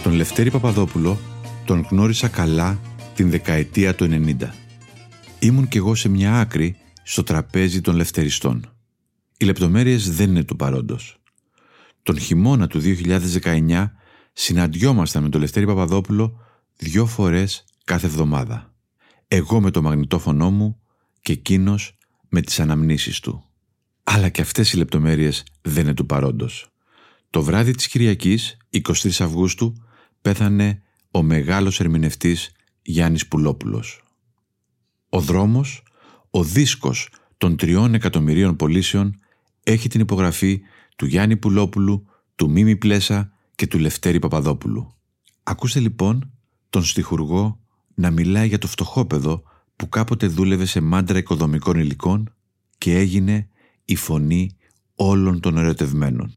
Τον Λευτέρη Παπαδόπουλο τον γνώρισα καλά την δεκαετία του 90. Ήμουν κι εγώ σε μια άκρη στο τραπέζι των λευτεριστών. Οι λεπτομέρειες δεν είναι του παρόντος. Τον χειμώνα του 2019 συναντιόμασταν με τον Λευτέρη Παπαδόπουλο 2 φορές κάθε εβδομάδα. Εγώ με το μαγνητόφωνο μου και εκείνος με τις αναμνήσεις του. Αλλά και αυτές οι λεπτομέρειες δεν είναι του παρόντος. Το βράδυ της Κυριακής, 23 Αυγούστου, πέθανε ο μεγάλος ερμηνευτής Γιάννης Πουλόπουλος. Ο δρόμος, ο δίσκος των 3 εκατομμυρίων πωλήσεων, έχει την υπογραφή του Γιάννη Πουλόπουλου, του Μίμη Πλέσα και του Λευτέρη Παπαδόπουλου. Ακούστε λοιπόν τον στιχουργό να μιλάει για το φτωχόπαιδο που κάποτε δούλευε σε μάντρα οικοδομικών υλικών και έγινε η φωνή όλων των ερωτευμένων.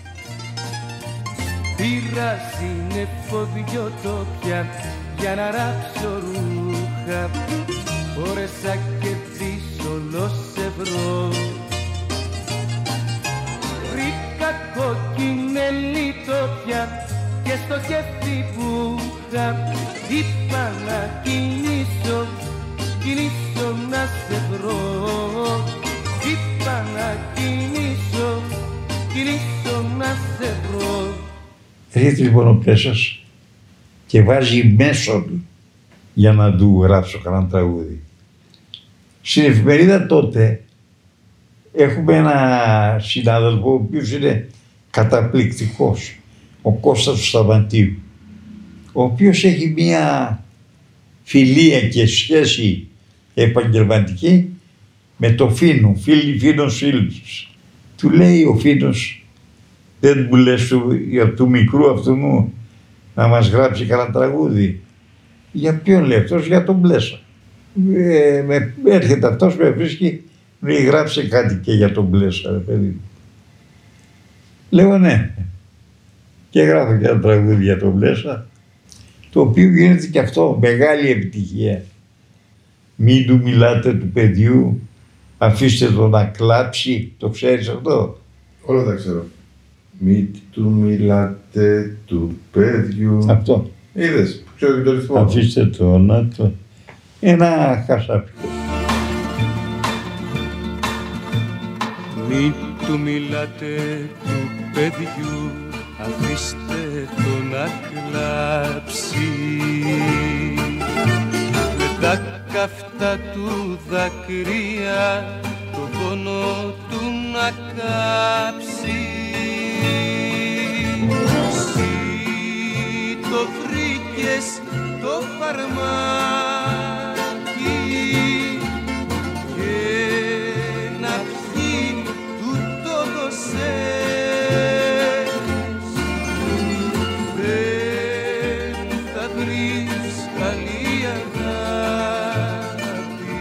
Πήρα συνεφοδιοτόπια για να ράψω ρούχα, φόρεσα και τις ολόσευρο. Βρήκα κοκκινέλη τόπια και στο χέρι που είχα, είπα να κινήσω, κινήσω να σε βρω. Είπα να κινήσω, κινήσω να σε βρω. Έρχεται λοιπόν ο Πλέσας και βάζει μέσο του για να του γράψω κανένα τραγούδι. Στην εφημερίδα τότε έχουμε ένα συνάδελφο ο οποίος είναι καταπληκτικός, ο Κώστας του Σταματίου, ο οποίος έχει μία φιλία και σχέση επαγγελματική με το Φίνο, Φίνος φίλους. Του λέει ο Φίνος, δεν μου λες του μικρού αυτού μου να μας γράψει κανένα τραγούδι. Για ποιον λέει αυτός? Για τον Πλέσα. Έρχεται αυτός, με βρίσκει, μου λέει γράψε κάτι και για τον Πλέσα, ρε παιδί. Λέω ναι. Και γράφω και ένα τραγούδι για τον Πλέσα, το οποίο γίνεται και αυτό μεγάλη επιτυχία. Μην του μιλάτε του παιδιού, αφήστε το να κλάψει, το ξέρεις αυτό? Όλα τα ξέρω. Μην του μιλάτε του παιδιού. Αυτό. Είδες, ξέρω και το ρυθμό. Αφήστε το να το... Ένα χασάπικο. Μην του μιλάτε του παιδιού, αφήστε το να κλάψει. Με τα καυτά του δάκρυα το πόνο του να κάψει. Εσύ το βρήκες το φαρμάκι και να πιει του το δώσες. Δεν θα βρεις καλή αγάπη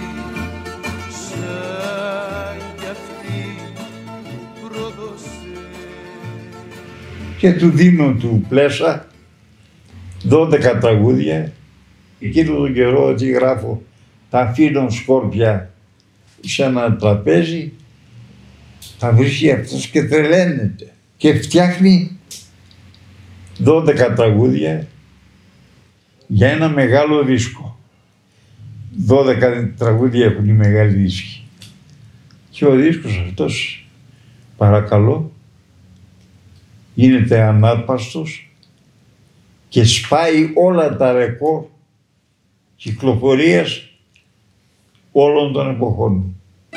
σαν κι αυτή που πρόδωσες. Και του δίνω του Πλέσα 12 τραγούδια. Εκείνο τον καιρό ότι γράφω τα αφήνω σκόρπια σε ένα τραπέζι, τα βρίσκει αυτός και τρελαίνεται και φτιάχνει 12 τραγούδια για ένα μεγάλο δίσκο. 12 τραγούδια έχουν οι μεγάλοι δίσκοι. Και ο δίσκος αυτός, παρακαλώ, γίνεται ανάρπαστος και σπάει όλα τα ρεκόρ κυκλοφορίας όλων των εποχών.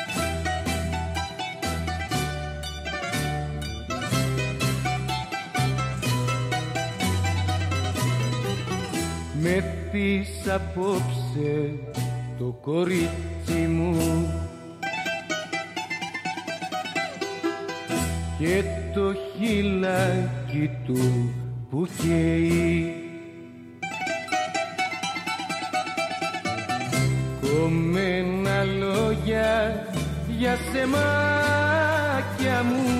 Με πεις απόψε το κορίτσι μου και το χειλάκι του που καίει. Κομμένα λόγια για σεμάκια μου,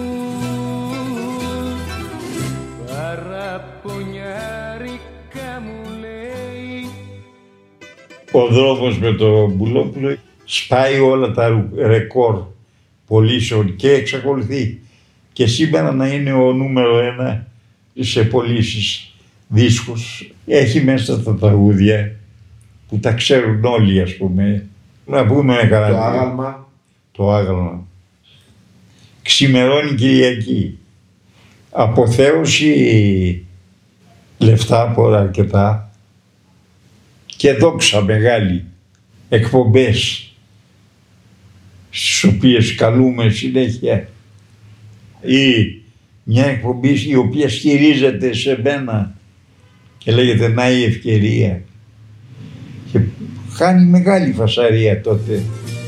παραπονιάρικα μου λέει. Ο δρόμος με τον Πουλόπουλο σπάει όλα τα ρεκόρ πωλήσεων και εξακολουθεί και σήμερα να είναι ο νούμερο 1 σε πωλήσεις δίσκους. Έχει μέσα τα τραγούδια που τα ξέρουν όλοι, ας πούμε. Να πούμε καλά. Το άγαλμα. Το άγαλμα. Ξημερώνει Κυριακή. Αποθέωση λεφτά από όλα αρκετά και δόξα μεγάλη. Εκπομπές στις οποίες καλούμε συνέχεια ή μια εκπομπή η οποία στηρίζεται σε μένα και λέγεται «Να η ευκαιρία» και χάνει μεγάλη φασαρία τότε.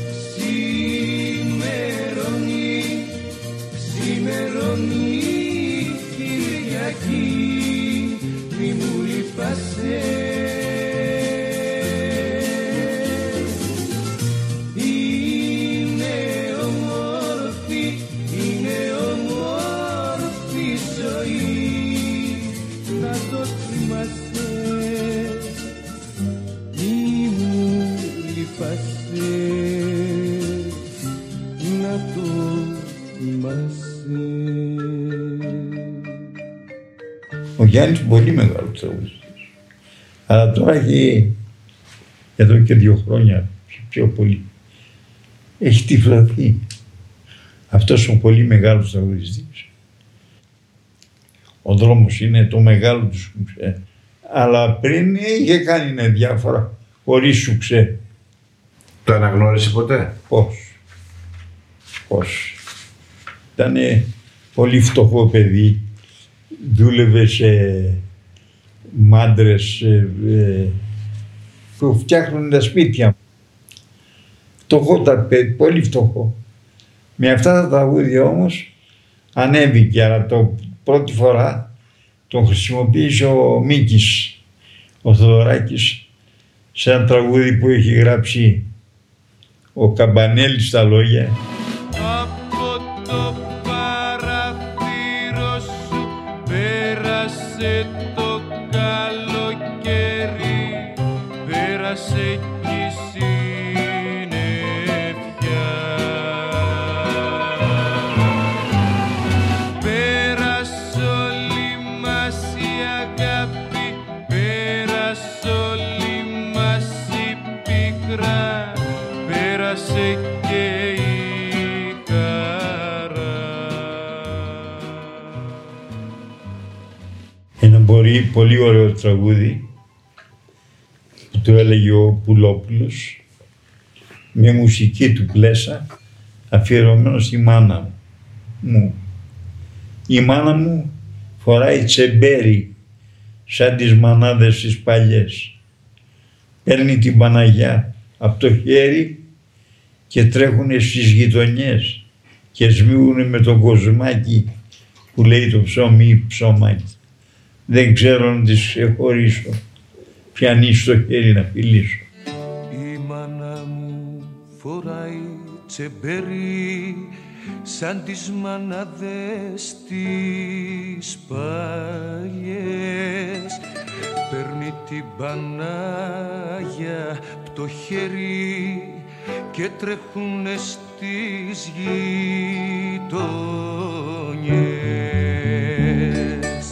Ξημερώνει Κυριακή, μη μου λείπασαι. Ο Γιάννης είναι πολύ μεγάλο τραγουδιστής. Αλλά τώρα έχει, εδώ και 2 χρόνια, πιο πολύ, έχει τυφλωθεί. Αυτός ο πολύ μεγάλος τραγουδιστής. Ο δρόμος είναι το μεγάλο του σουξέ. Αλλά πριν είχε κάνει διάφορα χωρίς σουξέ. Το αναγνώρισε ποτέ? Πώς. Ήταν πολύ φτωχό παιδί. Δούλευε σε μάντρες που φτιάχνουν τα σπίτια. Φτωχό τα παιδί, πολύ φτωχό. Με αυτά τα τραγούδια όμως ανέβηκε, αλλά πρώτη φορά τον χρησιμοποίησε ο Μίκης, ο Θοδωράκης, σε ένα τραγούδι που έχει γράψει ο Καμπανέλης στα λόγια. Από το παραθύρο σου πέρασε το καλοκαίρι, πέρασε κι η συννεφιά. Πέρασε όλη μας η αγάπη, πέρασε όλη μας η πίκρα, πέρασε και η χαρά. Ένα πολύ ωραίο τραγούδι που το έλεγε ο Πουλόπουλος με μουσική του Πλέσα, αφιερωμένο στη μάνα μου. Η μάνα μου φοράει τσεμπέρι σαν τις μανάδες τις παλιές. Παίρνει την Παναγιά από το χέρι και τρέχουνε στις γειτονιές και σμίγουνε με το κοσμάκι που λέει το ψώμι ή ψωμάκι. Δεν ξέρω να τις ξεχωρίσω, πιανεί στο χέρι να φιλήσω. Η μάνα μου φοράει τσεμπέρι σαν τις μανάδες τις παλιές. Παίρνει την Πανάγια απ' το χέρι και τρέχουνε στις γειτονιές.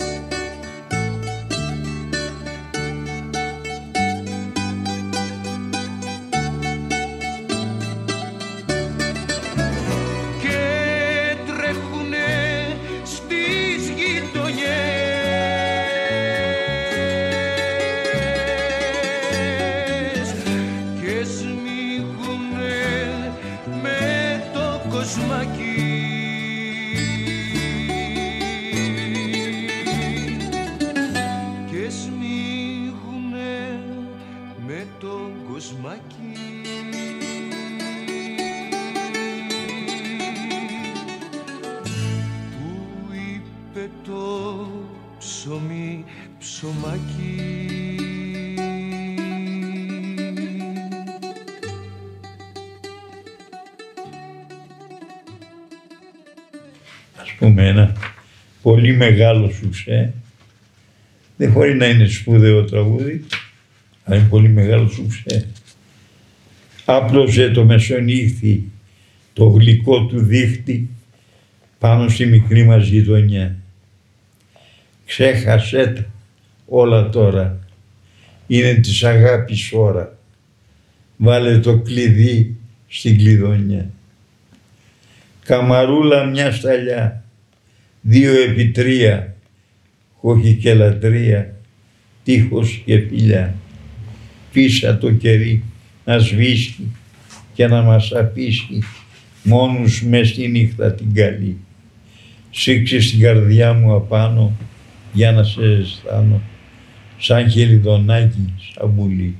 Ας πούμε ένα πολύ μεγάλο σουξέ, δεν μπορεί να είναι σπουδαίο τραγούδι, αλλά είναι πολύ μεγάλο σουξέ. Άπλωσε το μεσονύχτη το γλυκό του δίχτυ πάνω στη μικρή μας γειτονιά. Ξέχασέ τα όλα τώρα. Είναι της αγάπης ώρα. Βάλε το κλειδί στην κλειδονιά. Καμαρούλα μια σταλιά, 2x3, όχι και λατρεία, τείχος και φιλιά. Πίσα το κερί να σβήσει και να μας αφήσει μόνους μες στη νύχτα την καλή. Σήξε στην καρδιά μου απάνω για να σε αισθάνω σαν χελιδονάκι, σαν πουλί.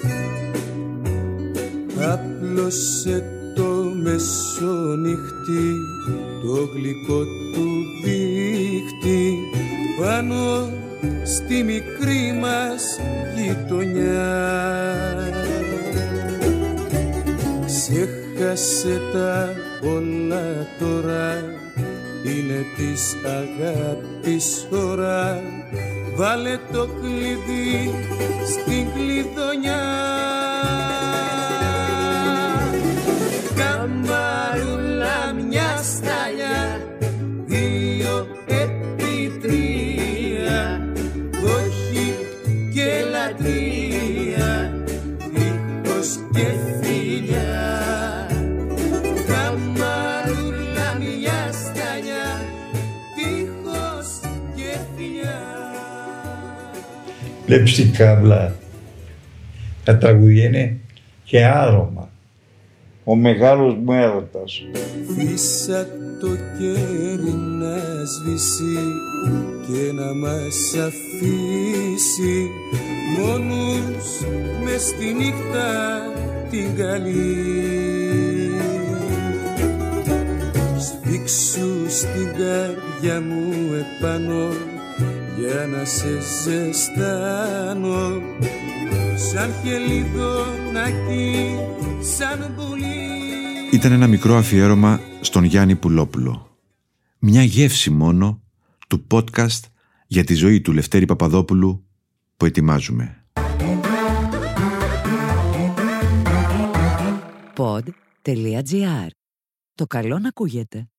Άπλωσε το μεσονύχτη το γλυκό του δίχτυ πάνω στη μικρή μας γειτονιά. Ξέχασε τα όλα τώρα, είναι της αγάπης ώρα. Βάλε το κλειδί στην κλειδονιά. Καμαρούλα μια σταλιά, 2x3, όχι και λατρεία, τείχος και φιλιά. Καμαρούλα μια σταλιά, τείχος και φιλιά. Βλέπεις την κάβλα, τα τραγουδία είναι και άρωμα. Ο μεγάλος μου έρωτας. Φύσα το κέρι να σβήσει και να μας αφήσει μόνους μες στη νύχτα την καλή. Σφίξου στην καρδιά μου επάνω για να σε ζεστάνω σαν χελιδονάκι, σαν πουλί. Ήταν ένα μικρό αφιέρωμα στον Γιάννη Πουλόπουλο. Μια γεύση μόνο του podcast για τη ζωή του Λευτέρη Παπαδόπουλου που ετοιμάζουμε. Pod.gr. Το καλό να ακούγεται.